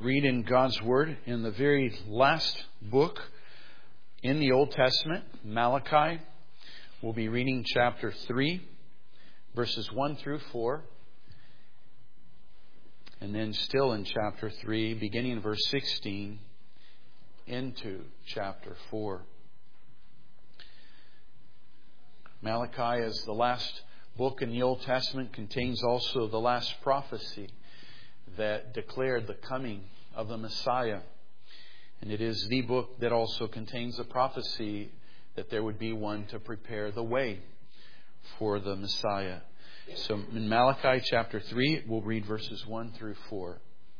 read in God's Word in the very last book in the Old Testament, Malachi. We'll be reading chapter 3, verses 1 through 4. And then still in chapter 3, beginning in verse 16, into chapter 4. Malachi, as the last book in the Old Testament, contains also the last prophecy that declared the coming of the Messiah. And it is the book that also contains the prophecy that there would be one to prepare the way for the Messiah. So in Malachi chapter 3, we'll read verses 1 through 4.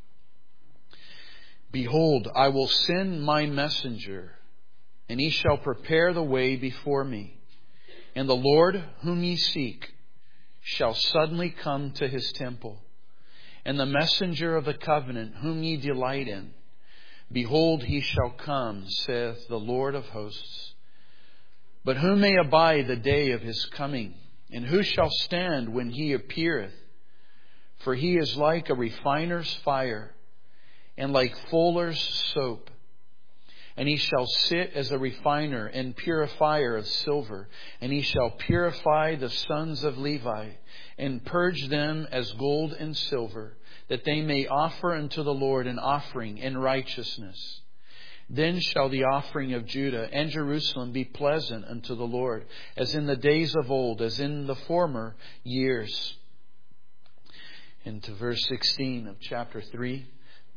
Behold, I will send my messenger, and he shall prepare the way before me. And the Lord whom ye seek shall suddenly come to his temple. And the messenger of the covenant whom ye delight in, behold, he shall come, saith the Lord of hosts. But who may abide the day of his coming? And who shall stand when he appeareth? For he is like a refiner's fire, and like fuller's soap. And he shall sit as a refiner and purifier of silver. And he shall purify the sons of Levi, and purge them as gold and silver, that they may offer unto the Lord an offering in righteousness. Then shall the offering of Judah and Jerusalem be pleasant unto the Lord, as in the days of old, as in the former years. Into verse 16 of chapter 3.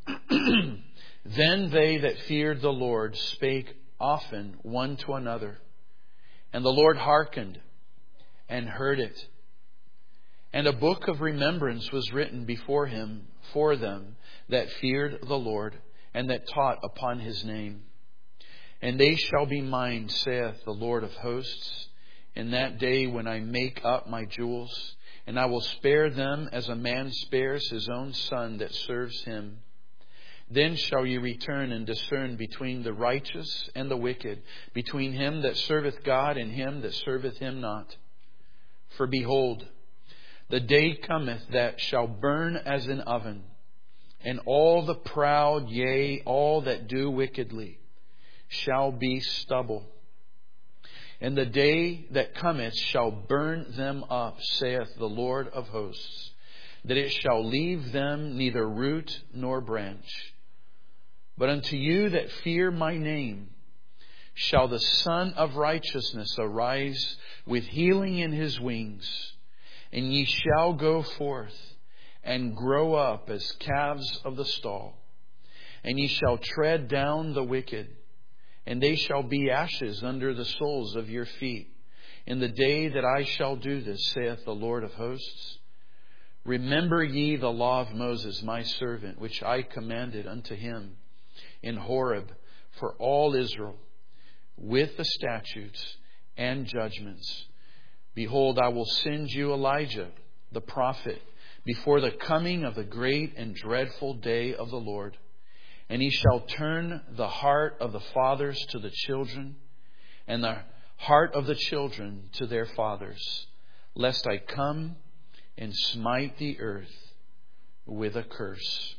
Then they that feared the Lord spake often one to another, and the Lord hearkened and heard it. And a book of remembrance was written before him for them that feared the Lord, and that taught upon his name. And they shall be mine, saith the Lord of hosts, in that day when I make up my jewels, and I will spare them as a man spares his own son that serves him. Then shall ye return and discern between the righteous and the wicked, between him that serveth God and him that serveth him not. For behold, the day cometh that shall burn as an oven, and all the proud, yea, all that do wickedly, shall be stubble. And the day that cometh shall burn them up, saith the Lord of hosts, that it shall leave them neither root nor branch. But unto you that fear my name shall the Son of Righteousness arise with healing in his wings, and ye shall go forth and grow up as calves of the stall. And ye shall tread down the wicked, and they shall be ashes under the soles of your feet. In the day that I shall do this, saith the Lord of hosts, remember ye the law of Moses, my servant, which I commanded unto him in Horeb for all Israel, with the statutes and judgments. Behold, I will send you Elijah, the prophet, before the coming of the great and dreadful day of the Lord. And he shall turn the heart of the fathers to the children, and the heart of the children to their fathers, lest I come and smite the earth with a curse.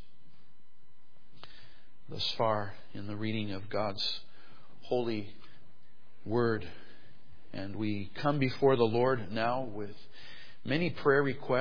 Thus far in the reading of God's holy word. And we come before the Lord now with many prayer requests.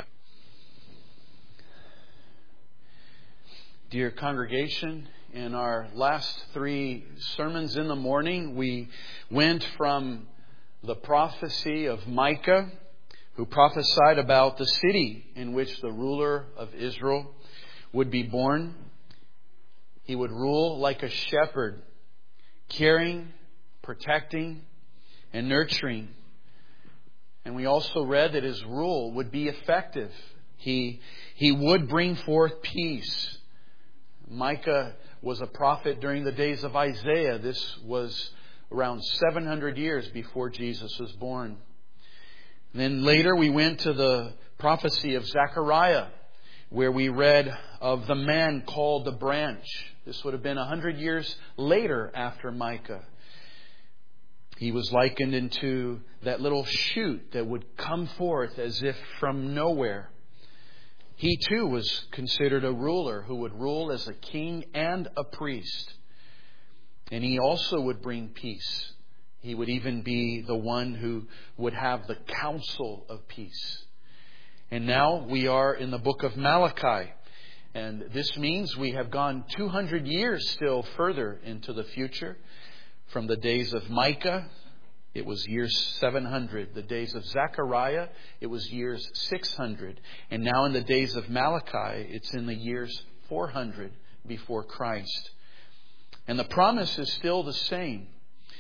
Dear congregation, in our last 3 sermons in the morning, we went from the prophecy of Micah, who prophesied about the city in which the ruler of Israel would be born. He would rule like a shepherd, caring, protecting, and nurturing. And we also read that his rule would be effective. He would bring forth peace. Micah was a prophet during the days of Isaiah. This was around 700 years before Jesus was born. And then later we went to the prophecy of Zechariah, where we read of the man called the branch. This would have been 100 years later after Micah. He was likened into that little shoot that would come forth as if from nowhere. he too was considered a ruler who would rule as a king and a priest. And he also would bring peace. He would even be the one who would have the counsel of peace. And now we are in the book of Malachi. And this means we have gone 200 years still further into the future. From the days of Micah, it was years 700. The days of Zechariah, it was years 600. And now in the days of Malachi, it's in the years 400 before Christ. And the promise is still the same.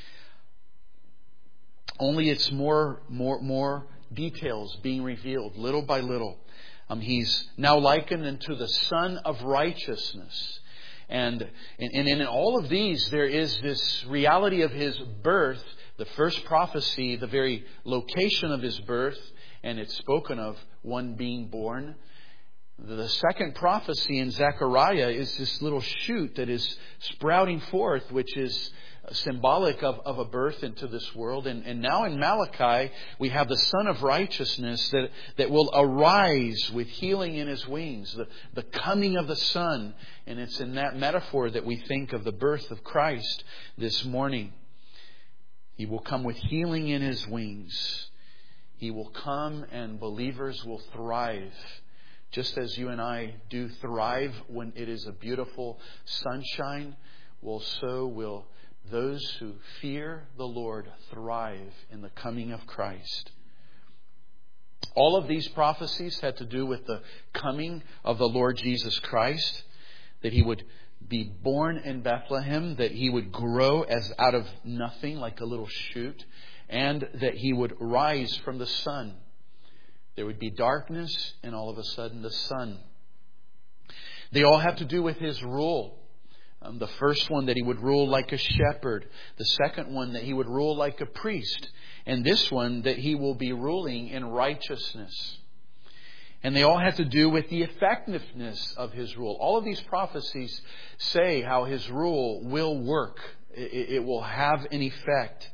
Only it's more details being revealed little by little. He's now likened unto the Son of Righteousness. And in all of these, there is this reality of His birth. The first prophecy, the very location of His birth, and it's spoken of one being born. The second prophecy in Zechariah is this little shoot that is sprouting forth, which is symbolic of a birth into this world. And now in Malachi, we have the Son of Righteousness that will arise with healing in His wings, the coming of the Son. And it's in that metaphor that we think of the birth of Christ this morning. He will come with healing in His wings. He will come and believers will thrive. Just as you and I do thrive when it is a beautiful sunshine, well, so will those who fear the Lord thrive in the coming of Christ. All of these prophecies had to do with the coming of the Lord Jesus Christ, that He would be born in Bethlehem, that He would grow as out of nothing like a little shoot, and that He would rise from the sun. There would be darkness, and all of a sudden the sun. They all have to do with His rule. The first one, that He would rule like a shepherd. The second one, that He would rule like a priest. And this one, that He will be ruling in righteousness. And they all have to do with the effectiveness of His rule. All of these prophecies say how His rule will work. It will have an effect.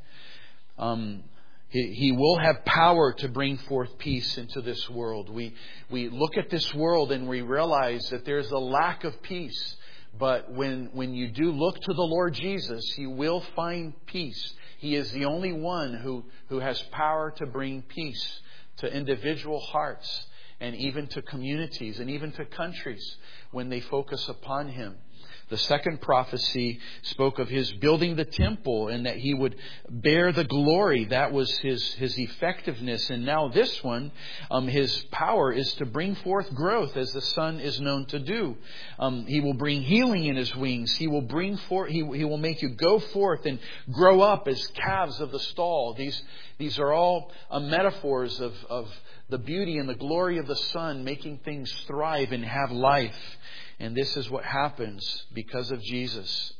He will have power to bring forth peace into this world. We look at this world and we realize that there's a lack of peace. But when you do look to the Lord Jesus, you will find peace. He is the only one who has power to bring peace to individual hearts and even to communities and even to countries when they focus upon Him. The second prophecy spoke of His building the temple and that He would bear the glory. That was His effectiveness. And now this one, His power is to bring forth growth as the Son is known to do. He will bring healing in His wings. He will bring forth. He will make you go forth and grow up as calves of the stall. These are all metaphors of the beauty and the glory of the Son, making things thrive and have life. And this is what happens because of Jesus.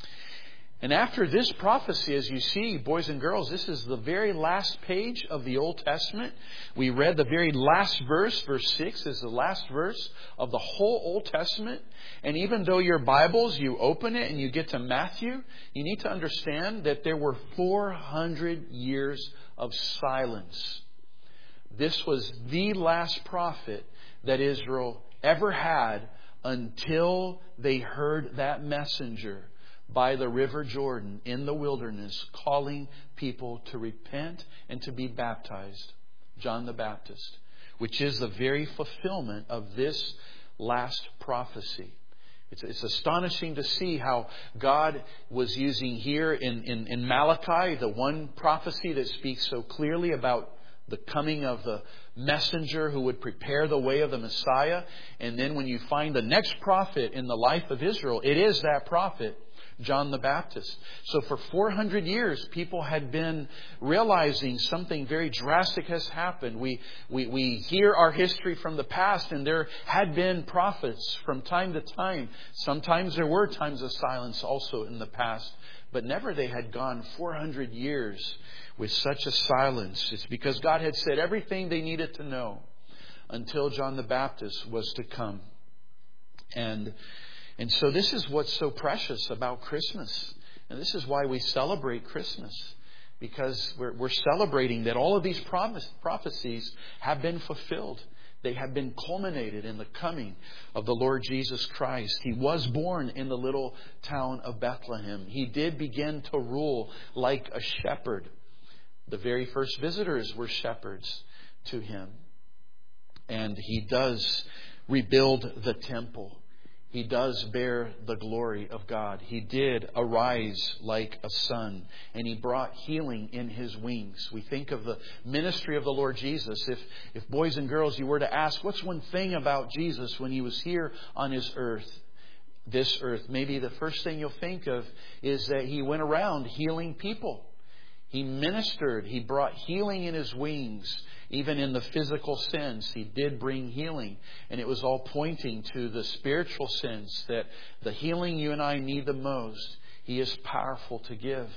And after this prophecy, as you see, boys and girls, this is the very last page of the Old Testament. We read the very last verse. Verse 6 is the last verse of the whole Old Testament. And even though your Bibles, you open it and you get to Matthew, you need to understand that there were 400 years of silence. This was the last prophet that Israel ever had until they heard that messenger by the river Jordan in the wilderness calling people to repent and to be baptized. John the Baptist, which is the very fulfillment of this last prophecy. It's astonishing to see how God was using here in Malachi, the one prophecy that speaks so clearly about the coming of the messenger who would prepare the way of the Messiah. And then when you find the next prophet in the life of Israel, it is that prophet, John the Baptist. So for 400 years, people had been realizing something very drastic has happened. We hear our history from the past, and there had been prophets from time to time. Sometimes there were times of silence also in the past, but never they had gone 400 years with such a silence. It's because God had said everything they needed to know until John the Baptist was to come. And so this is what's so precious about Christmas. And this is why we celebrate Christmas. Because we're celebrating that all of these prophecies have been fulfilled. They have been culminated in the coming of the Lord Jesus Christ. He was born in the little town of Bethlehem. He did begin to rule like a shepherd. The very first visitors were shepherds to Him. And He does rebuild the temple. He does bear the glory of God. He did arise like a sun, and He brought healing in His wings. We think of the ministry of the Lord Jesus. If boys and girls, you were to ask, what's one thing about Jesus when He was here on this earth, maybe the first thing you'll think of is that He went around healing people. He ministered. He brought healing in His wings. Even in the physical sense, He did bring healing. And it was all pointing to the spiritual sense that the healing you and I need the most, He is powerful to give.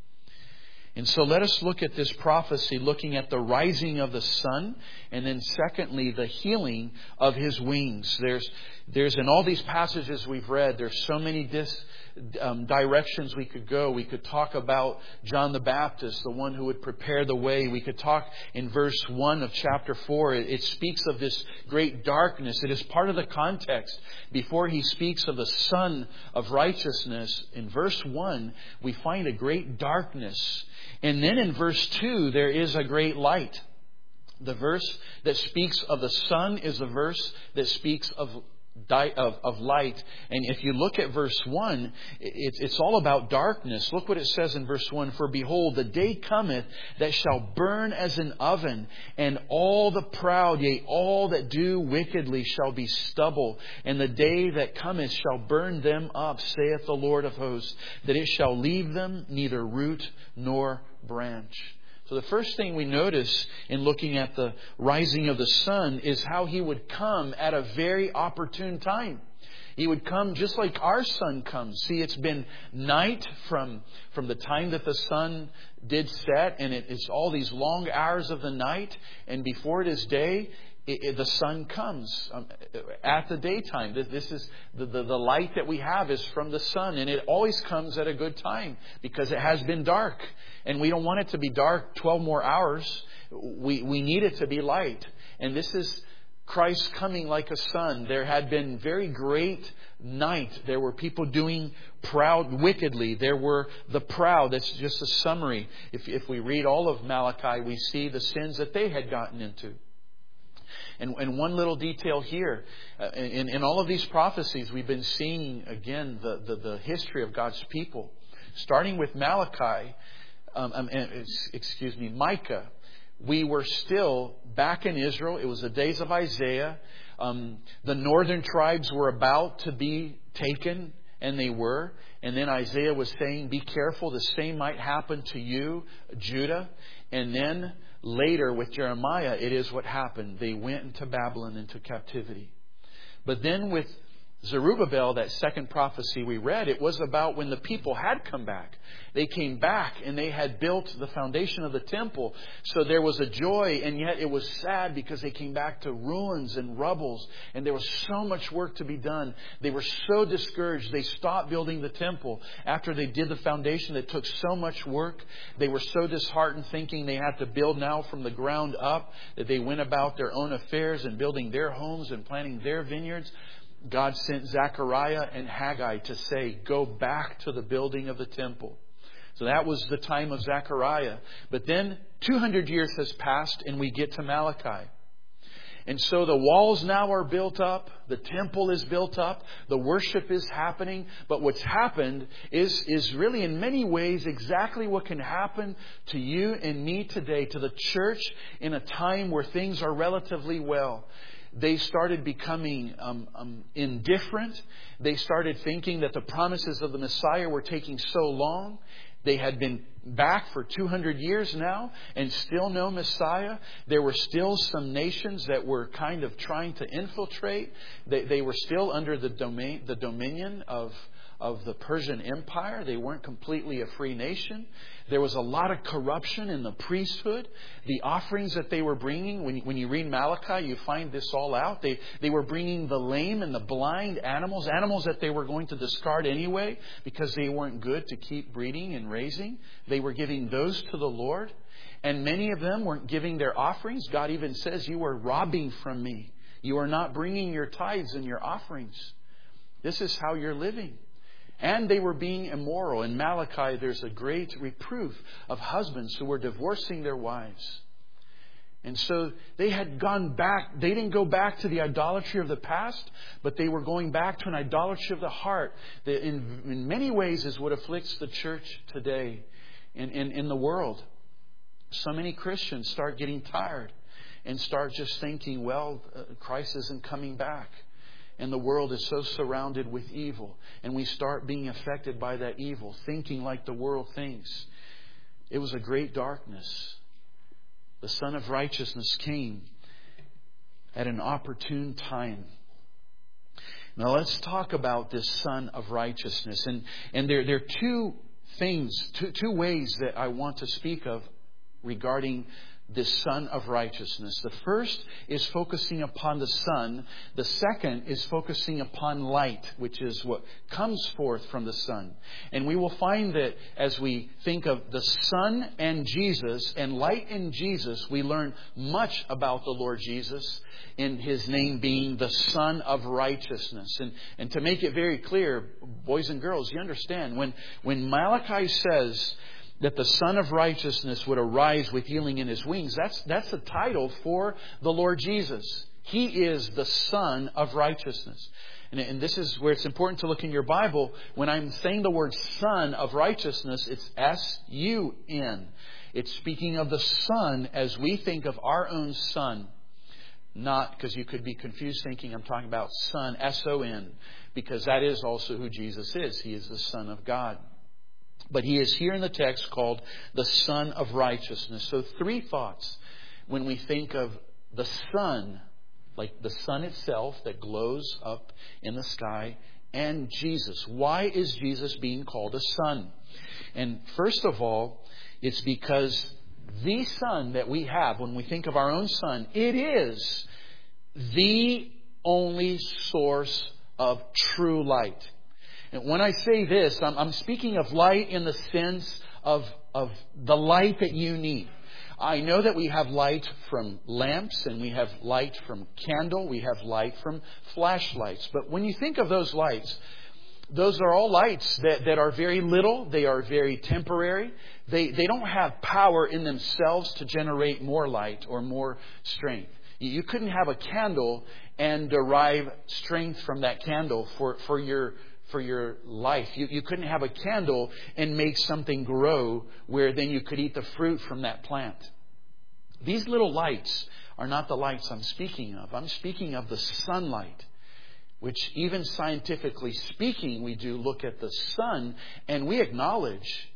And so let us look at this prophecy, looking at the rising of the sun, and then secondly, the healing of His wings. There's in all these passages we've read, there's so many directions we could go. We could talk about John the Baptist, the one who would prepare the way. We could talk in verse 1 of chapter 4. It speaks of this great darkness. It is part of the context. Before He speaks of the Son of Righteousness, in verse 1, we find a great darkness. And then in verse 2, there is a great light. The verse that speaks of the sun is the verse that speaks of light. And if you look at verse 1, it's all about darkness. Look what it says in verse 1. For behold, the day cometh that shall burn as an oven, and all the proud, yea, all that do wickedly shall be stubble. And the day that cometh shall burn them up, saith the Lord of hosts, that it shall leave them neither root nor branch. So the first thing we notice in looking at the rising of the sun is how He would come at a very opportune time. He would come just like our sun comes. See, it's been night from the time that the sun did set, and it's all these long hours of the night. And before it is day, the sun comes at the daytime. This is the light that we have is from the sun, and it always comes at a good time because it has been dark, and we don't want it to be dark 12 more hours. We need it to be light, and this is Christ coming like a sun. There had been very great night. There were people doing wickedly. There were the proud. That's just a summary. If we read all of Malachi, we see the sins that they had gotten into. And one little detail here, in all of these prophecies, we've been seeing, again, the history of God's people. Starting with Micah. We were still back in Israel. It was the days of Isaiah. The northern tribes were about to be taken, and they were. And then Isaiah was saying, be careful, the same might happen to you, Judah. And then later with Jeremiah, it is what happened. They went into Babylon, into captivity. But then with Zerubbabel, that second prophecy we read, it was about when the people had come back. They came back and they had built the foundation of the temple. So there was a joy, and yet it was sad because they came back to ruins and rubbles, and there was so much work to be done. They were so discouraged. They stopped building the temple after they did the foundation that took so much work. They were so disheartened, thinking they had to build now from the ground up, that they went about their own affairs and building their homes and planting their vineyards. God sent Zechariah and Haggai to say, go back to the building of the temple. So that was the time of Zechariah. But then 200 years has passed and we get to Malachi. And so the walls now are built up. The temple is built up. The worship is happening. But what's happened is really in many ways exactly what can happen to you and me today, to the church in a time where things are relatively well. They started becoming indifferent. They started thinking that the promises of the Messiah were taking so long. They had been back for 200 years now and still no Messiah. There were still some nations that were kind of trying to infiltrate. They were still under the dominion of the Persian Empire. They weren't completely a free nation. There was a lot of corruption in the priesthood. The offerings that they were bringing, when you read Malachi, you find this all out. They were bringing the lame and the blind animals that they were going to discard anyway because they weren't good to keep breeding and raising. They were giving those to the Lord. And many of them weren't giving their offerings. God even says, you are robbing from me. You are not bringing your tithes and your offerings. This is how you're living. And they were being immoral. In Malachi, there's a great reproof of husbands who were divorcing their wives. And so they had gone back. They didn't go back to the idolatry of the past, but they were going back to an idolatry of the heart that in many ways is what afflicts the church today in the world. So many Christians start getting tired and start just thinking, well, Christ isn't coming back. And the world is so surrounded with evil. And we start being affected by that evil, thinking like the world thinks. It was a great darkness. The Son of Righteousness came at an opportune time. Now let's talk about this Son of Righteousness. And there are two ways that I want to speak of regarding this Son of Righteousness. The first is focusing upon the sun. The second is focusing upon light, which is what comes forth from the sun. And we will find that as we think of the sun and Jesus and light in Jesus, we learn much about the Lord Jesus in His name being the Son of Righteousness. And to make it very clear, boys and girls, you understand, when Malachi says that the Son of Righteousness would arise with healing in His wings, that's a title for the Lord Jesus. He is the Son of Righteousness. And this is where it's important to look in your Bible. When I'm saying the word Son of Righteousness, it's S-U-N. It's speaking of the Son as we think of our own Son. Not because you could be confused thinking I'm talking about Son, S-O-N, because that is also who Jesus is. He is the Son of God. But He is here in the text called the Son of Righteousness. So 3 thoughts when we think of the sun, like the sun itself that glows up in the sky, and Jesus. Why is Jesus being called a son? And first of all, it's because the sun that we have, when we think of our own sun, it is the only source of true light. And when I say this, I'm speaking of light in the sense of the light that you need. I know that we have light from lamps and we have light from candle. We have light from flashlights. But when you think of those lights, those are all lights that are very little. They are very temporary. They don't have power in themselves to generate more light or more strength. You couldn't have a candle and derive strength from that candle for your life. You couldn't have a candle and make something grow where then you could eat the fruit from that plant. These little lights are not the lights I'm speaking of. I'm speaking of the sunlight, which even scientifically speaking, we do look at the sun and we acknowledge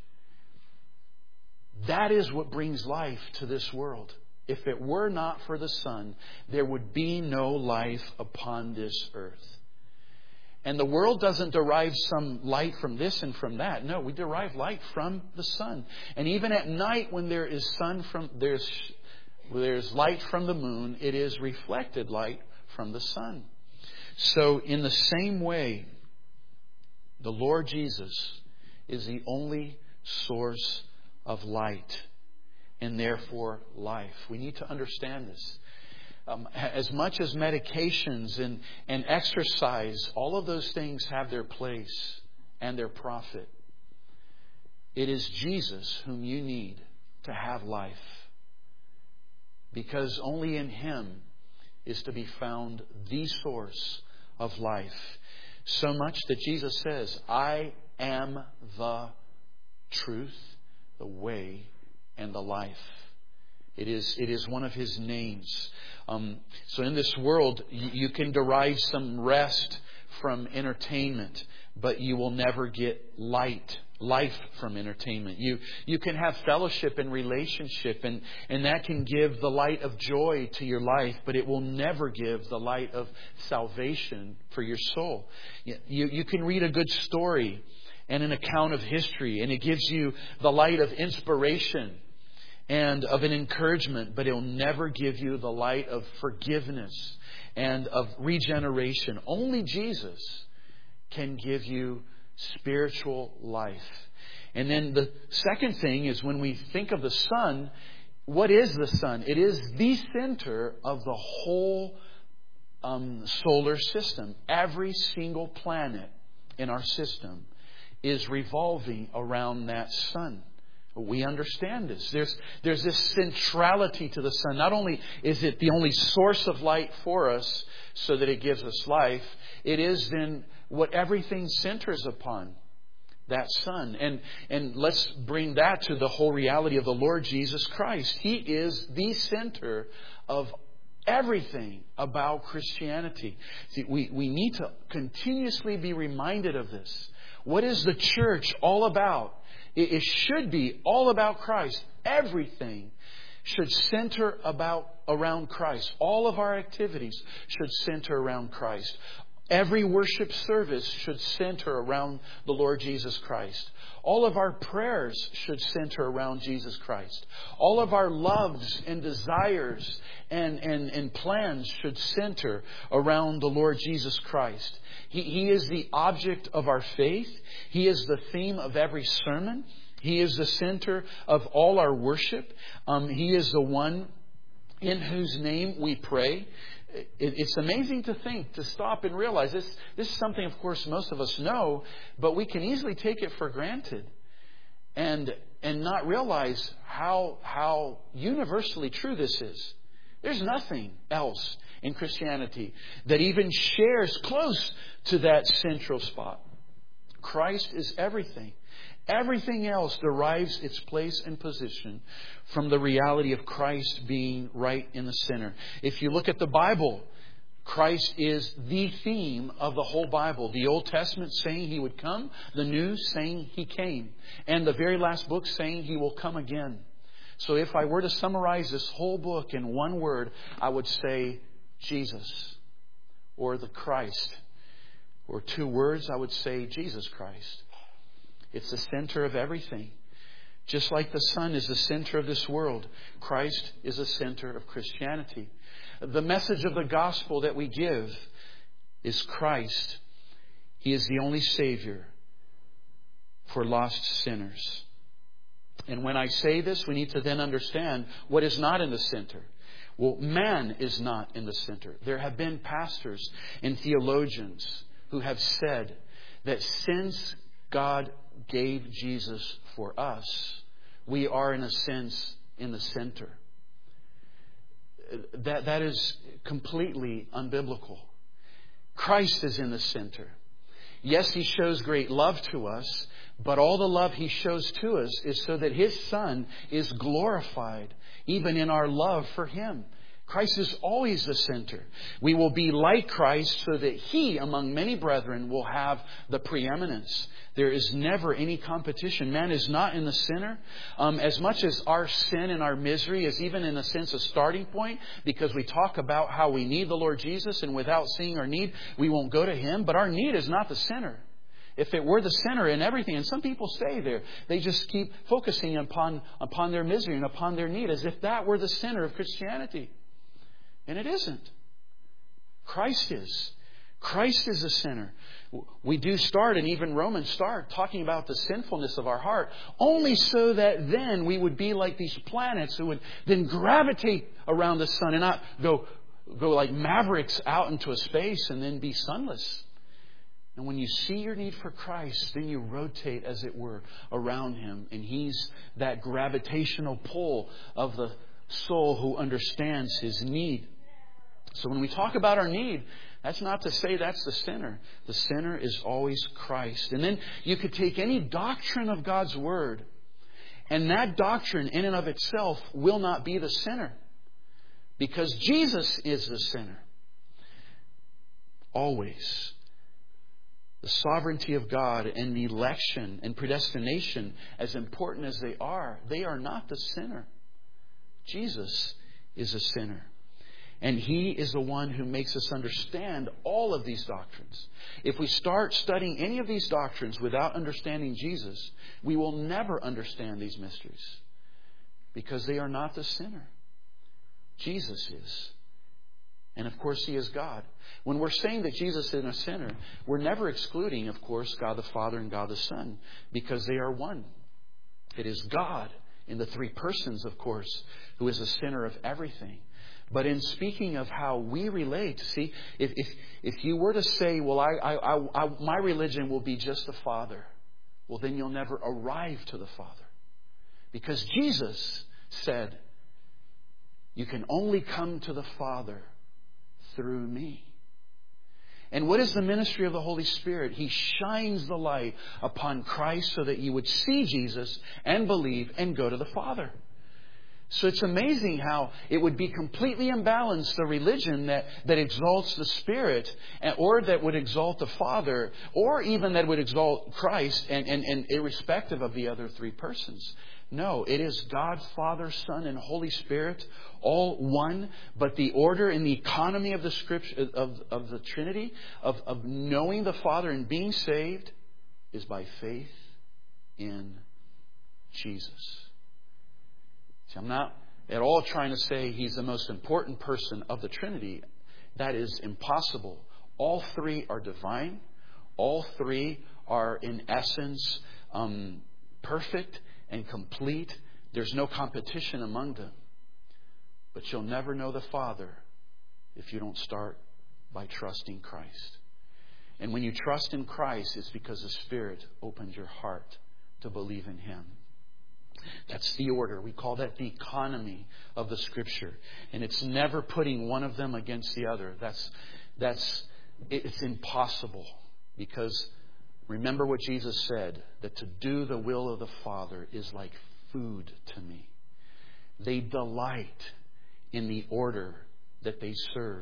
that is what brings life to this world. If it were not for the sun, there would be no life upon this earth. And the world doesn't derive some light from this and from that. No, we derive light from the sun. And even at night when there is there's light from the moon, it is reflected light from the sun. So in the same way, the Lord Jesus is the only source of light and therefore life. We need to understand this. As much as medications and exercise, all of those things have their place and their profit. It is Jesus whom you need to have life. Because only in Him is to be found the source of life. So much that Jesus says, I am the truth, the way, and the life. It is one of His names. So in this world, you can derive some rest from entertainment, but you will never get life from entertainment. You can have fellowship and relationship, and that can give the light of joy to your life, but it will never give the light of salvation for your soul. You can read a good story and an account of history, and it gives you the light of inspiration and of an encouragement, but it will never give you the light of forgiveness and of regeneration. Only Jesus can give you spiritual life. And then the second thing is when we think of the sun, what is the sun? It is the center of the whole solar system. Every single planet in our system is revolving around that sun. We understand this. There's this centrality to the sun. Not only is it the only source of light for us so that it gives us life, it is then what everything centers upon, that sun. And let's bring that to the whole reality of the Lord Jesus Christ. He is the center of everything about Christianity. See, we need to continuously be reminded of this. What is the church all about? It should be all about Christ. Everything should center around Christ. All of our activities should center around Christ. Every worship service should center around the Lord Jesus Christ. All of our prayers should center around Jesus Christ. All of our loves and desires and plans should center around the Lord Jesus Christ. He is the object of our faith. He is the theme of every sermon. He is the center of all our worship. He is the one in whose name we pray. It's amazing to think, to stop and realize this is something, of course, most of us know, but we can easily take it for granted and not realize how universally true this is. There's nothing else in Christianity that even shares close to that central spot. Christ is everything. Everything else derives its place and position from the reality of Christ being right in the center. If you look at the Bible, Christ is the theme of the whole Bible. The Old Testament saying He would come, the New saying He came, and the very last book saying He will come again. So if I were to summarize this whole book in one word, I would say Jesus, or the Christ. Or two words, I would say Jesus Christ. It's the center of everything. Just like the sun is the center of this world, Christ is the center of Christianity. The message of the gospel that we give is Christ. He is the only Savior for lost sinners. And when I say this, we need to then understand what is not in the center. Well, man is not in the center. There have been pastors and theologians who have said that since God gave Jesus for us, we are in a sense in the center. That is completely unbiblical. Christ is in the center. Yes, He shows great love to us, but all the love He shows to us is so that His Son is glorified, even in our love for Him. Christ is always the center. We will be like Christ so that He, among many brethren, will have the preeminence. There is never any competition. Man is not in the center. As much as our sin and our misery is even in a sense a starting point, because we talk about how we need the Lord Jesus, and without seeing our need, we won't go to Him. But our need is not the center. If it were the center in everything, and some people stay there, they just keep focusing upon their misery and upon their need as if that were the center of Christianity. And it isn't. Christ is. Christ is the center. We do start, and even Romans start, talking about the sinfulness of our heart, only so that then we would be like these planets who would then gravitate around the sun and not go like mavericks out into a space and then be sunless. And when you see your need for Christ, then you rotate, as it were, around Him. And He's that gravitational pull of the soul who understands his need. So when we talk about our need, that's not to say that's the center. The center is always Christ. And then you could take any doctrine of God's Word, and that doctrine in and of itself will not be the center, because Jesus is the center. Always. The sovereignty of God and the election and predestination, as important as they are not the center. Jesus is the center. And He is the one who makes us understand all of these doctrines. If we start studying any of these doctrines without understanding Jesus, we will never understand these mysteries, because they are not the center. Jesus is. And of course, He is God. When we're saying that Jesus is a center, we're never excluding, of course, God the Father and God the Son, because they are one. It is God in the three persons, of course, who is the center of everything. But in speaking of how we relate, see, if you were to say, well, my religion will be just the Father, well, then you'll never arrive to the Father. Because Jesus said, you can only come to the Father through me. And what is the ministry of the Holy Spirit? He shines the light upon Christ so that you would see Jesus and believe and go to the Father. So it's amazing how it would be completely imbalanced, the religion that exalts the Spirit, or that would exalt the Father, or even that would exalt Christ, and irrespective of the other three persons. No, it is God, Father, Son, and Holy Spirit, all one. But the order and the economy of the Scripture, of the Trinity, of knowing the Father and being saved, is by faith in Jesus. See, I'm not at all trying to say He's the most important person of the Trinity. That is impossible. All three are divine. All three are, in essence, perfect and complete. There's no competition among them. But you'll never know the Father if you don't start by trusting Christ. And when you trust in Christ, it's because the Spirit opened your heart to believe in Him. That's the order. We call that the economy of the Scripture. And it's never putting one of them against the other. It's impossible. Because remember what Jesus said, that to do the will of the Father is like food to me. They delight in the order that they serve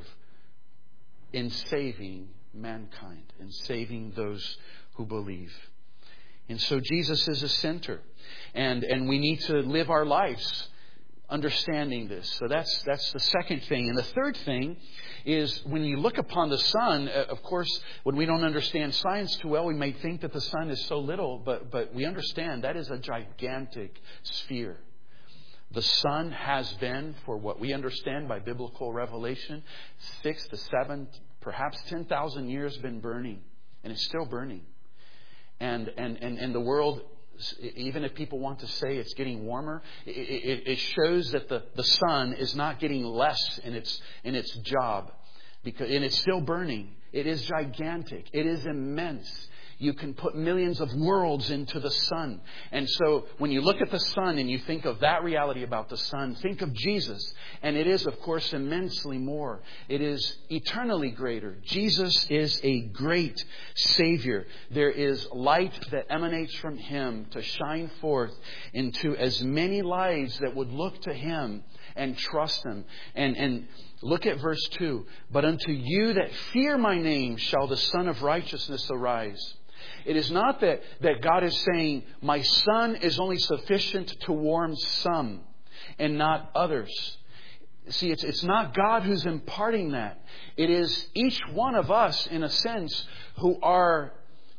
in saving mankind, in saving those who believe. And so Jesus is the center. And we need to live our lives understanding this. So that's the second thing. And the third thing is, when you look upon the sun, of course, when we don't understand science too well, we may think that the sun is so little, but we understand that is a gigantic sphere. The sun has been, for what we understand by biblical revelation, 6 to 7, perhaps 10,000 years been burning. And it's still burning. And the world, even if people want to say it's getting warmer, it shows that the sun is not getting less in its job, and it's still burning. It is gigantic. It is immense. You can put millions of worlds into the sun. And so when you look at the sun and you think of that reality about the sun, think of Jesus. And it is, of course, immensely more. It is eternally greater. Jesus is a great Savior. There is light that emanates from Him to shine forth into as many lives that would look to Him and trust Him. And look at verse 2. But unto you that fear my name shall the Son of Righteousness arise. It is not that God is saying, my sun is only sufficient to warm some and not others. See, it's not God who's imparting that. It is each one of us, in a sense, who are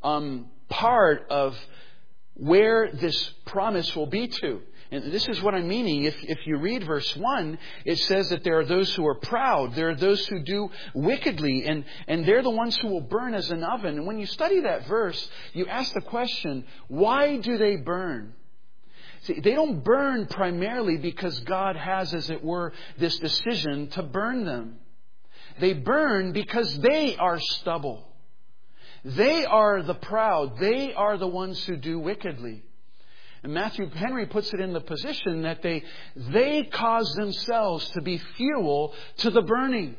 part of where this promise will be to. And this is what I'm meaning. If you read verse 1, it says that there are those who are proud. There are those who do wickedly. And they're the ones who will burn as an oven. And when you study that verse, you ask the question, why do they burn? See, they don't burn primarily because God has, as it were, this decision to burn them. They burn because they are stubble. They are the proud. They are the ones who do wickedly. And Matthew Henry puts it in the position that they cause themselves to be fuel to the burning.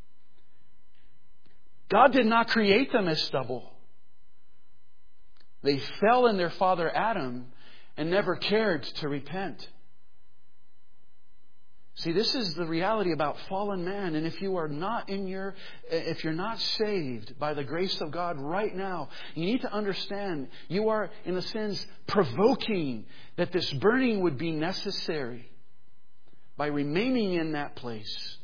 God did not create them as stubble. They fell in their father Adam and never cared to repent. See, this is the reality about fallen man. And if you are not if you're not saved by the grace of God right now, you need to understand you are, in a sense, provoking that this burning would be necessary by remaining in that place.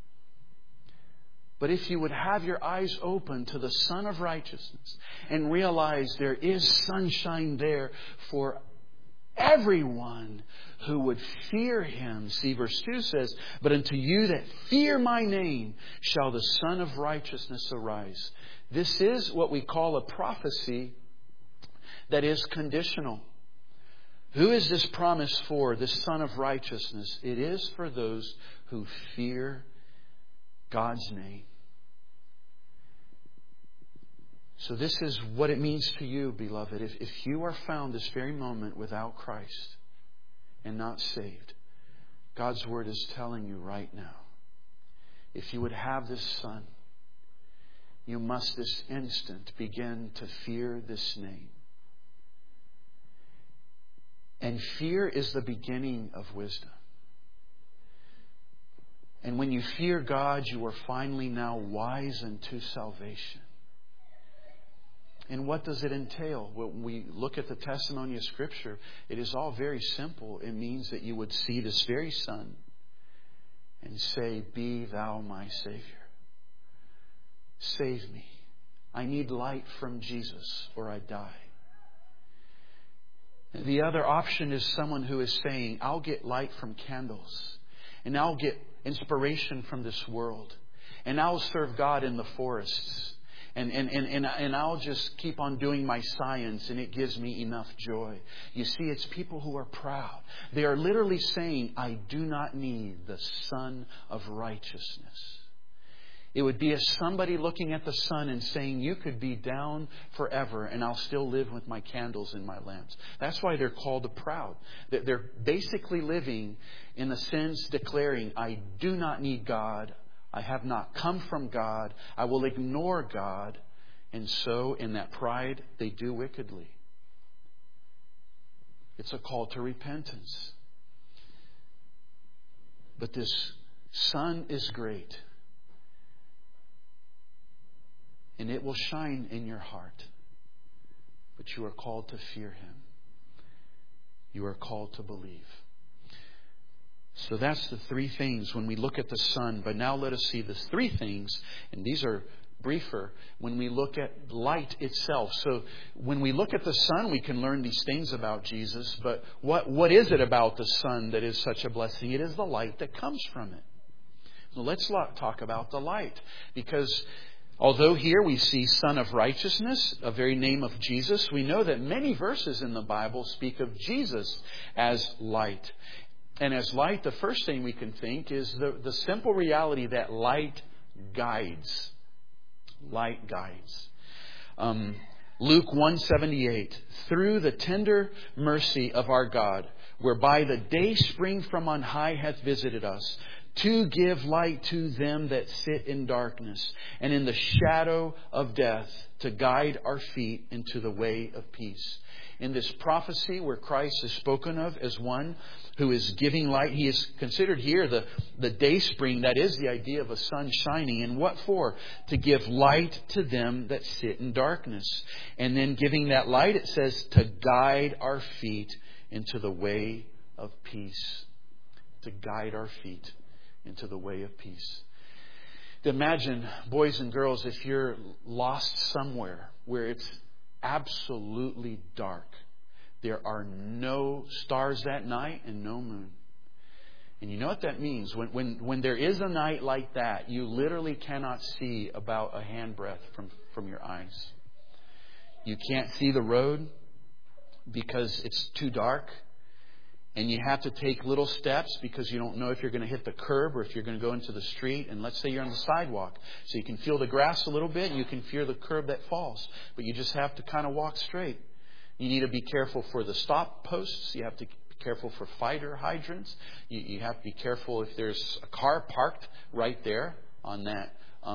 But if you would have your eyes open to the Son of Righteousness and realize there is sunshine there for everyone who would fear Him. See, verse 2 says, but unto you that fear my name shall the Son of Righteousness arise. This is what we call a prophecy that is conditional. Who is this promise for, this Son of Righteousness? It is for those who fear God's name. So this is what it means to you, beloved. If you are found this very moment without Christ and not saved, God's Word is telling you right now, if you would have this Son, you must this instant begin to fear this name. And fear is the beginning of wisdom. And when you fear God, you are finally now wise unto salvation. And what does it entail? When we look at the testimony of Scripture, it is all very simple. It means that you would see this very Son and say, "Be thou my Savior. Save me. I need light from Jesus or I die." The other option is someone who is saying, "I'll get light from candles. And I'll get inspiration from this world. And I'll serve God in the forests. And I'll just keep on doing my science and it gives me enough joy." You see, it's people who are proud. They are literally saying, "I do not need the Son of Righteousness." It would be as somebody looking at the sun and saying, "You could be down forever and I'll still live with my candles and my lamps." That's why they're called the proud. They're basically living in a sense declaring, "I do not need God. I have not come from God. I will ignore God." And so in that pride, they do wickedly. It's a call to repentance. But this sun is great. And it will shine in your heart. But you are called to fear Him. You are called to believe. So that's the three things when we look at the sun. But now let us see the three things, and these are briefer, when we look at light itself. So when we look at the sun, we can learn these things about Jesus. But what is it about the sun that is such a blessing? It is the light that comes from it. So let's talk about the light. Because although here we see Son of Righteousness, a very name of Jesus, we know that many verses in the Bible speak of Jesus as light. And as light, the first thing we can think is the simple reality that light guides. Light guides. Luke 1:78, "Through the tender mercy of our God, whereby the day spring from on high hath visited us, to give light to them that sit in darkness, and in the shadow of death, to guide our feet into the way of peace." In this prophecy where Christ is spoken of as one who is giving light, He is considered here the day spring. That is the idea of a sun shining. And what for? To give light to them that sit in darkness. And then giving that light, it says, to guide our feet into the way of peace. To guide our feet into the way of peace. Imagine, boys and girls, if you're lost somewhere where it's absolutely dark. There are no stars that night and no moon. And you know what that means? When there is a night like that, you literally cannot see about a handbreadth from your eyes. You can't see the road because it's too dark. And you have to take little steps because you don't know if you're going to hit the curb or if you're going to go into the street. And let's say you're on the sidewalk. So you can feel the grass a little bit and you can feel the curb that falls. But you just have to kind of walk straight. You need to be careful for the stop posts. You have to be careful for fire hydrants. You have to be careful if there's a car parked right there on that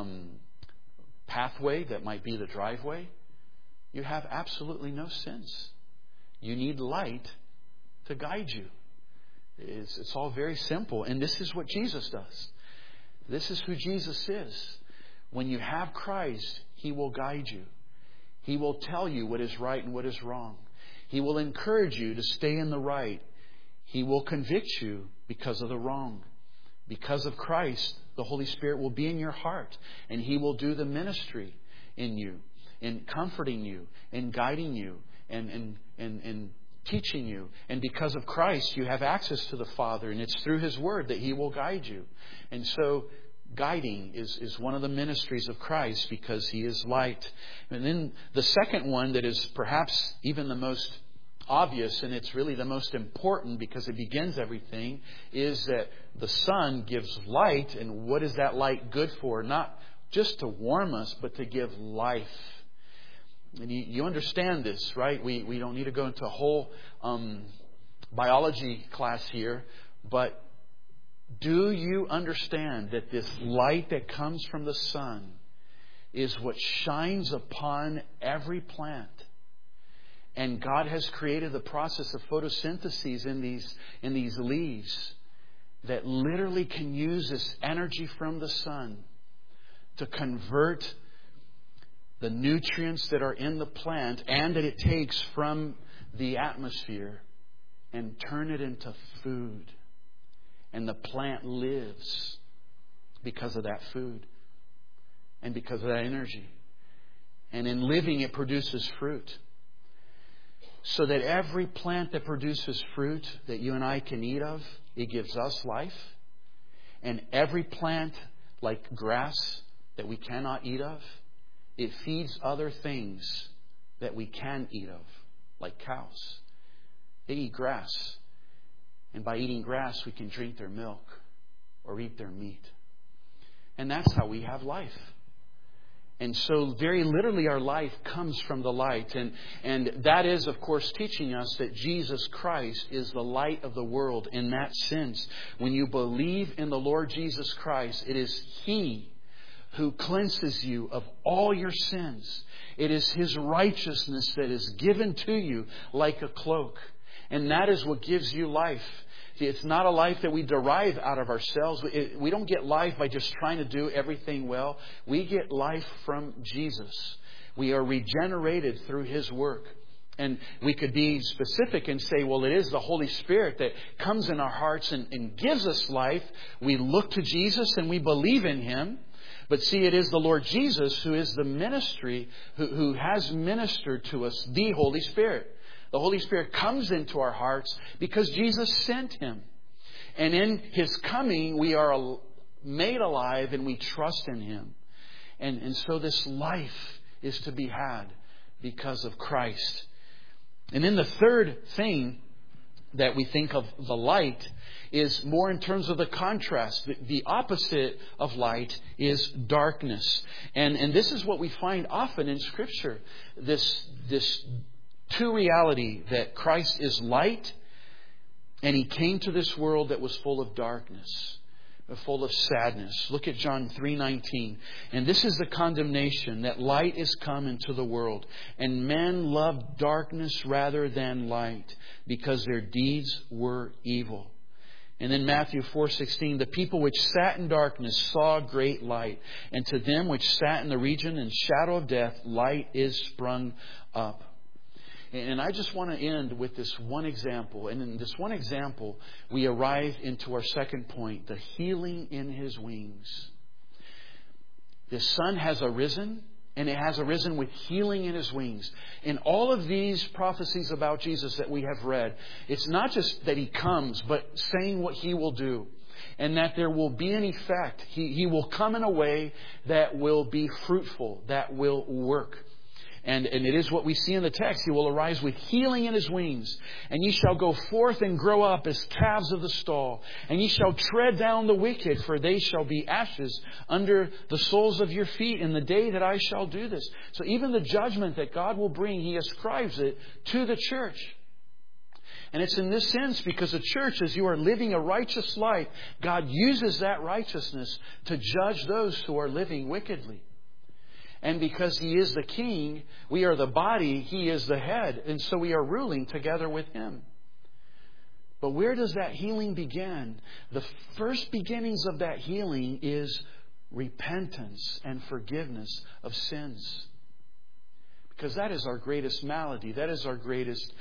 pathway that might be the driveway. You have absolutely no sense. You need light to guide you. It's all very simple. And this is what Jesus does. This is who Jesus is. When you have Christ, He will guide you. He will tell you what is right and what is wrong. He will encourage you to stay in the right. He will convict you because of the wrong. Because of Christ, the Holy Spirit will be in your heart. And He will do the ministry in you, in comforting you, in guiding you, and teaching you. And because of Christ, you have access to the Father. And it's through His Word that He will guide you. And so guiding is one of the ministries of Christ because He is light. And then the second one that is perhaps even the most obvious, and it's really the most important because it begins everything, is that the sun gives light. And what is that light good for? Not just to warm us, but to give life. And you understand this, right? We don't need to go into a whole biology class here, but do you understand that this light that comes from the sun is what shines upon every plant? And God has created the process of photosynthesis in these leaves that literally can use this energy from the sun to convert the nutrients that are in the plant and that it takes from the atmosphere and turn it into food. And the plant lives because of that food and because of that energy. And in living, it produces fruit. So that every plant that produces fruit that you and I can eat of, it gives us life. And every plant, like grass, that we cannot eat of, it feeds other things that we can eat of, like cows. They eat grass. And by eating grass, we can drink their milk or eat their meat. And that's how we have life. And so very literally our life comes from the light. And that is, of course, teaching us that Jesus Christ is the light of the world in that sense. When you believe in the Lord Jesus Christ, it is He who cleanses you of all your sins. It is His righteousness that is given to you like a cloak. And that is what gives you life. See, it's not a life that we derive out of ourselves. We don't get life by just trying to do everything well. We get life from Jesus. We are regenerated through His work. And we could be specific and say, well, it is the Holy Spirit that comes in our hearts and gives us life. We look to Jesus and we believe in Him. But see, it is the Lord Jesus who is the ministry, who has ministered to us, the Holy Spirit. The Holy Spirit comes into our hearts because Jesus sent Him. And in His coming, we are made alive and we trust in Him. And so this life is to be had because of Christ. And then the third thing that we think of the light is more in terms of the contrast. The opposite of light is darkness. And this is what we find often in Scripture. This two reality that Christ is light and He came to this world that was full of darkness, full of sadness. Look at John 3:19. And this is the condemnation, that light is come into the world, and men loved darkness rather than light, because their deeds were evil. And then Matthew 4:16, the people which sat in darkness saw great light, and to them which sat in the region and shadow of death, light is sprung up. And I just want to end with this one example. And in this one example, we arrive into our second point, the healing in His wings. The sun has arisen, and it has arisen with healing in His wings. In all of these prophecies about Jesus that we have read, it's not just that He comes, but saying what He will do. And that there will be an effect. He will come in a way that will be fruitful, that will work. And it is what we see in the text. He will arise with healing in His wings. And ye shall go forth and grow up as calves of the stall. And ye shall tread down the wicked, for they shall be ashes under the soles of your feet in the day that I shall do this. So even the judgment that God will bring, He ascribes it to the church. And it's in this sense because the church, as you are living a righteous life, God uses that righteousness to judge those who are living wickedly. And because He is the King, we are the body, He is the head. And so we are ruling together with Him. But where does that healing begin? The first beginnings of that healing is repentance and forgiveness of sins. Because that is our greatest malady. That is our greatest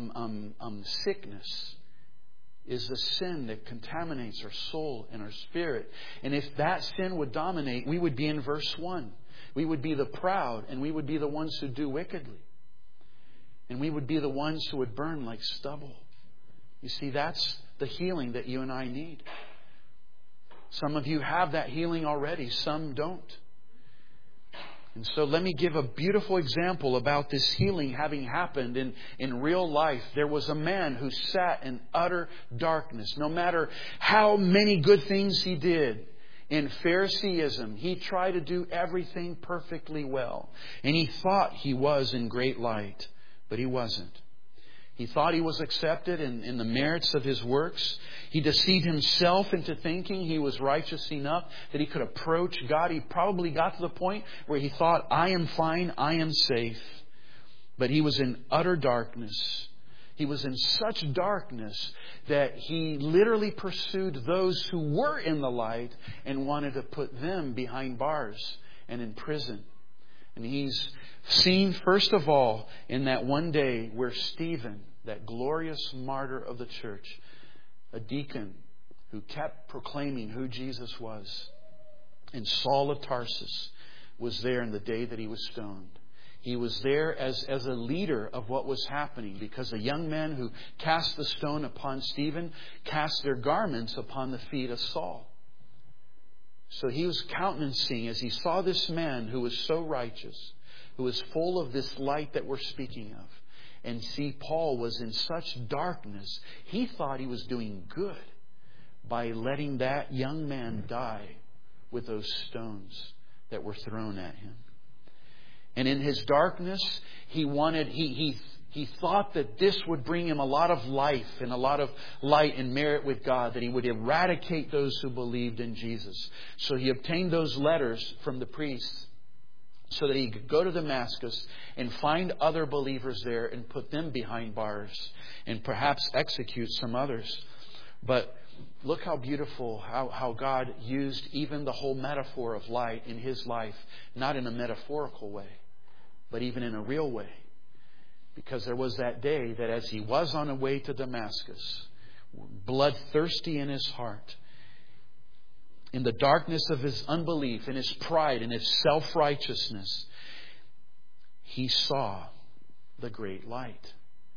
sickness. Is the sin that contaminates our soul and our spirit. And if that sin would dominate, we would be in verse 1. We would be the proud, and we would be the ones who do wickedly. And we would be the ones who would burn like stubble. You see, that's the healing that you and I need. Some of you have that healing already. Some don't. And so let me give a beautiful example about this healing having happened in real life. There was a man who sat in utter darkness. No matter how many good things he did in Phariseeism, he tried to do everything perfectly well. And he thought he was in great light, but he wasn't. He thought he was accepted in the merits of his works. He deceived himself into thinking he was righteous enough that he could approach God. He probably got to the point where he thought, I am fine, I am safe. But he was in utter darkness. He was in such darkness that he literally pursued those who were in the light and wanted to put them behind bars and in prison. And he's seen, first of all, in that one day where Stephen, that glorious martyr of the church, a deacon who kept proclaiming who Jesus was, and Saul of Tarsus was there in the day that he was stoned. He was there as a leader of what was happening, because the young men who cast the stone upon Stephen cast their garments upon the feet of Saul. So he was countenancing as he saw this man who was so righteous, who was full of this light that we're speaking of. And see, Paul was in such darkness, he thought he was doing good by letting that young man die with those stones that were thrown at him. And in his darkness, he thought that this would bring him a lot of life and a lot of light and merit with God, that he would eradicate those who believed in Jesus. So he obtained those letters from the priests so that he could go to Damascus and find other believers there and put them behind bars and perhaps execute some others. But look how beautiful, how God used even the whole metaphor of light in his life, not in a metaphorical way, but even in a real way. Because there was that day that as he was on the way to Damascus, bloodthirsty in his heart, in the darkness of his unbelief, in his pride, in his self-righteousness, he saw the great light.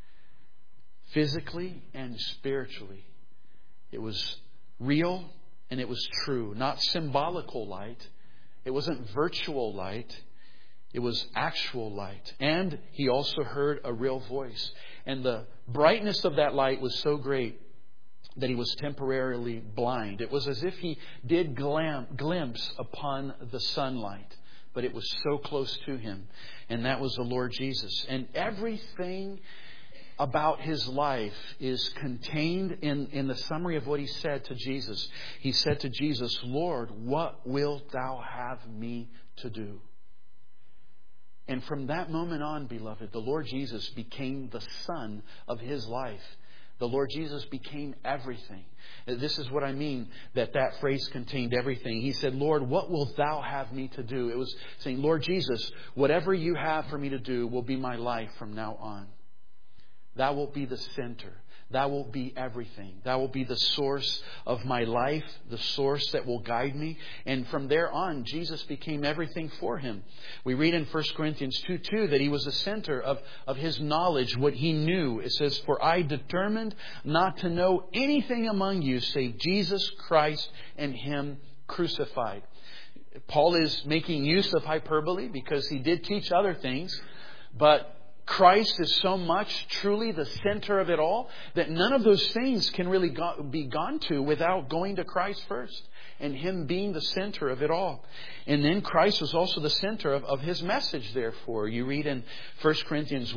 Physically and spiritually. It was real and it was true. Not symbolical light. It wasn't virtual light. It was actual light. And he also heard a real voice. And the brightness of that light was so great that he was temporarily blind. It was as if he did glimpse upon the sunlight, but it was so close to him. And that was the Lord Jesus. And everything about his life is contained in the summary of what he said to Jesus. He said to Jesus, Lord, what wilt thou have me to do? And from that moment on, beloved, the Lord Jesus became the sun of his life. The Lord Jesus became everything. This is what I mean, that phrase contained everything. He said, Lord, what wilt thou have me to do? It was saying, Lord Jesus, whatever you have for me to do will be my life from now on. Thou wilt be the center. Thou wilt be everything. Thou wilt be the source of my life, the source that will guide me. And from there on, Jesus became everything for him. We read in 1 Corinthians 2:2 that he was the center of his knowledge, what he knew. It says, for I determined not to know anything among you save Jesus Christ and him crucified. Paul is making use of hyperbole because he did teach other things, but Christ is so much truly the center of it all that none of those things can really be gone to without going to Christ first and him being the center of it all. And then Christ was also the center of his message, therefore. You read in 1 Corinthians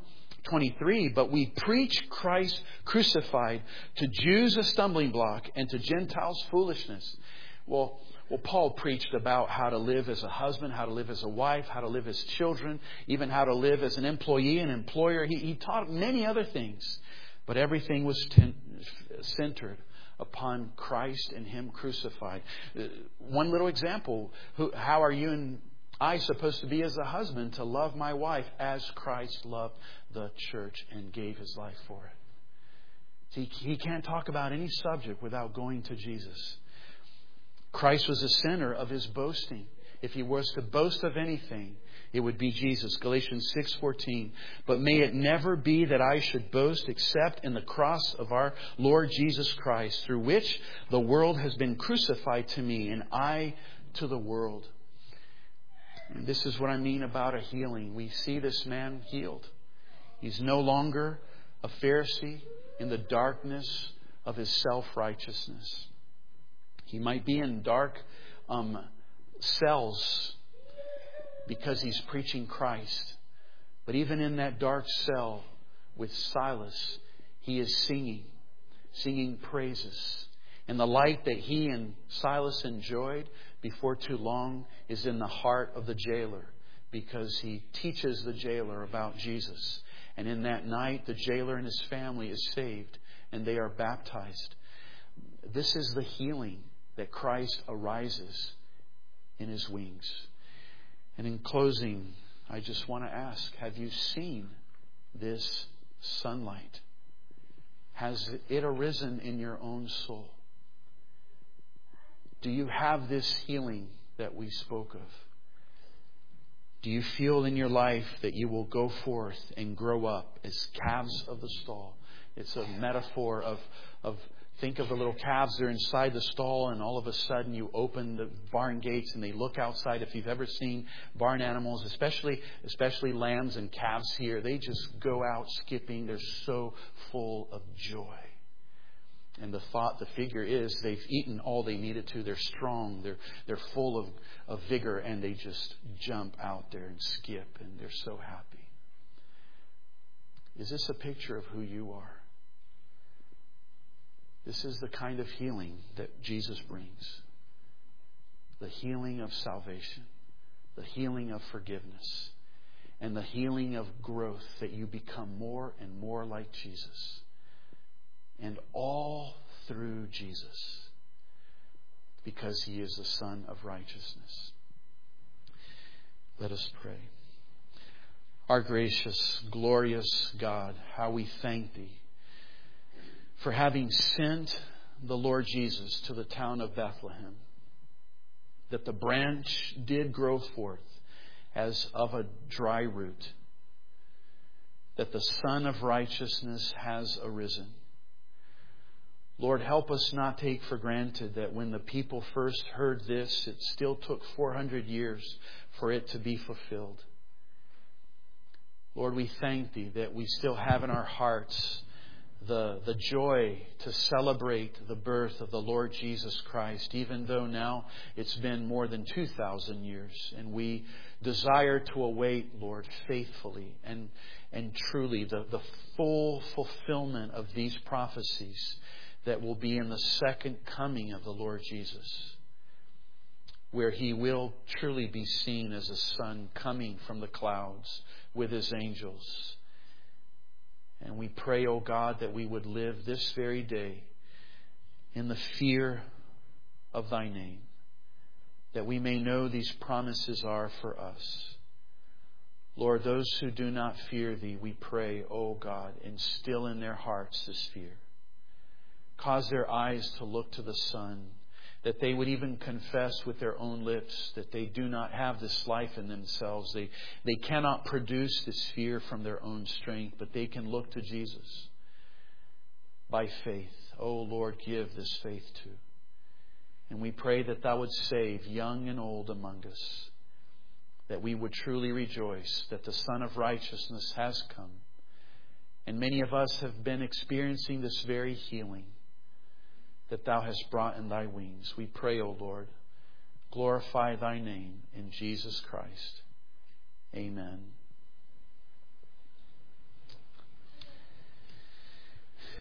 1:23, but we preach Christ crucified, to Jews a stumbling block and to Gentiles foolishness. Well, Paul preached about how to live as a husband, how to live as a wife, how to live as children, even how to live as an employee and employer. He taught many other things, but everything was centered upon Christ and him crucified. One little example, how are you and I supposed to be as a husband? To love my wife as Christ loved the church and gave his life for it. See, he can't talk about any subject without going to Jesus. Christ was the center of his boasting. If he was to boast of anything, it would be Jesus. Galatians 6:14. But may it never be that I should boast except in the cross of our Lord Jesus Christ, through which the world has been crucified to me and I to the world. And this is what I mean about a healing. We see this man healed. He's no longer a Pharisee in the darkness of his self-righteousness. He might be in dark cells because he's preaching Christ. But even in that dark cell with Silas, he is singing praises. And the light that he and Silas enjoyed before too long is in the heart of the jailer, because he teaches the jailer about Jesus. And in that night, the jailer and his family is saved and they are baptized. This is the healing that Christ arises in His wings. And in closing, I just want to ask, have you seen this sunlight? Has it arisen in your own soul? Do you have this healing that we spoke of? Do you feel in your life that you will go forth and grow up as calves of the stall? It's a metaphor of think of the little calves. They're inside the stall, and all of a sudden you open the barn gates and they look outside. If you've ever seen barn animals, especially lambs and calves here, they just go out skipping. They're so full of joy. And the figure is they've eaten all they needed to. They're strong. They're full of vigor, and they just jump out there and skip, and they're so happy. Is this a picture of who you are? This is the kind of healing that Jesus brings. The healing of salvation, the healing of forgiveness, and the healing of growth, that you become more and more like Jesus. And all through Jesus, because He is the Son of righteousness. Let us pray. Our gracious, glorious God, how we thank Thee for having sent the Lord Jesus to the town of Bethlehem, that the branch did grow forth as of a dry root, that the Son of righteousness has arisen. Lord, help us not take for granted that when the people first heard this, it still took 400 years for it to be fulfilled. Lord, we thank Thee that we still have in our hearts the joy to celebrate the birth of the Lord Jesus Christ, even though now it's been more than 2,000 years. And we desire to await, Lord, faithfully and truly the full fulfillment of these prophecies that will be in the second coming of the Lord Jesus, where He will truly be seen as a Son coming from the clouds with His angels. And we pray, O God, that we would live this very day in the fear of Thy name, that we may know these promises are for us. Lord, those who do not fear Thee, we pray, O God, instill in their hearts this fear. Cause their eyes to look to the Son, that they would even confess with their own lips that they do not have this life in themselves. They cannot produce this fear from their own strength, but they can look to Jesus by faith. Oh Lord, give this faith too. And we pray that Thou would save young and old among us, that we would truly rejoice that the Son of righteousness has come. And many of us have been experiencing this very healing that Thou hast brought in Thy wings. We pray, O Lord, glorify Thy name in Jesus Christ. Amen.